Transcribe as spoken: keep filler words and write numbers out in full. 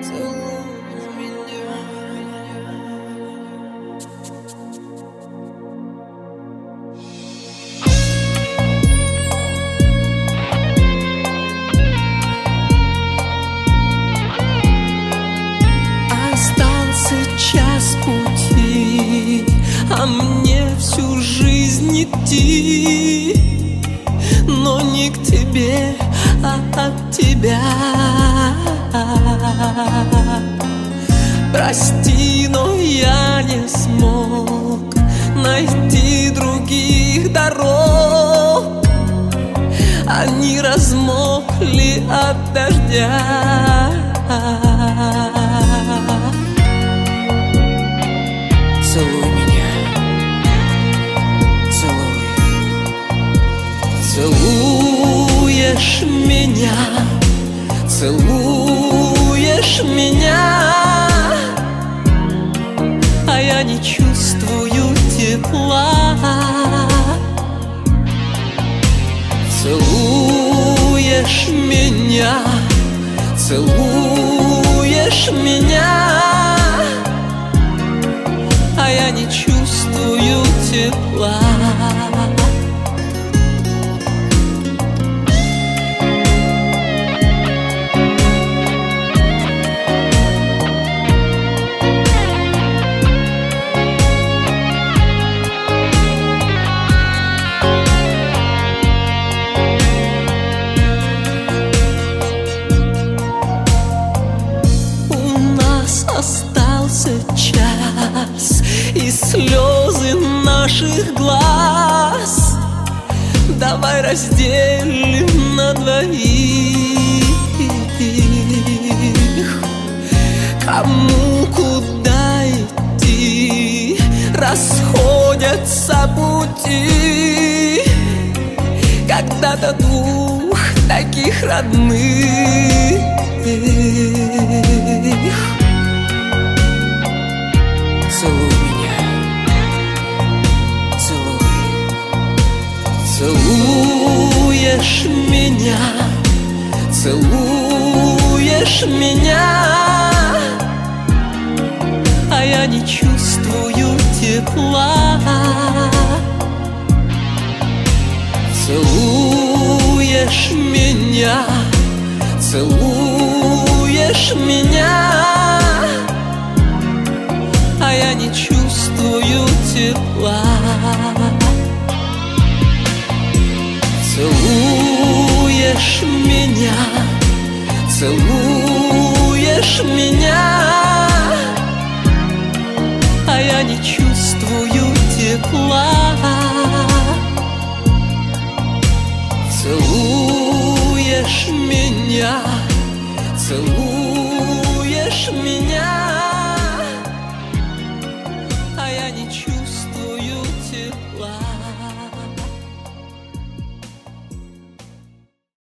Целуй меня. Остался час пути, а мне всю жизнь идти, но не к тебе, а от тебя. Прости, но я не смог найти других дорог. Они размокли от дождя. Целуй меня, целуй. Целуешь меня, целуешь меня, а я не чувствую тепла. Целуешь меня, целуешь меня, а я не чувствую тепла. Остался час, и слезы наших глаз давай разделим на двоих. Кому куда идти, расходятся пути. Когда-то двух таких родных целуй меня, целуй. Целуешь меня, целуешь меня, а я не чувствую тепла. Целуешь меня, целуешь меня, а я не чувствую тепла. Целуешь меня, целуешь меня, а я не чувствую тепла. Целуешь меня, целуешь